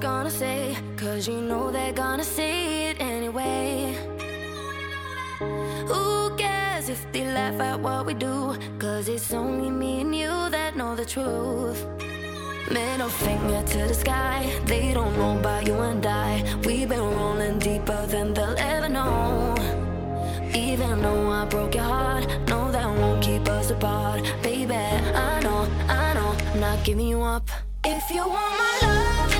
gonna say, cause you know they're gonna say it anyway. Who cares if they laugh at what we do? Cause it's only me and you that know the truth. Middle finger to the sky, they don't know about you and I. We've been rolling deeper than they'll ever know. Even though I broke your heart, no, that won't keep us apart. Baby, I know, I'm not giving you up. If you want my love,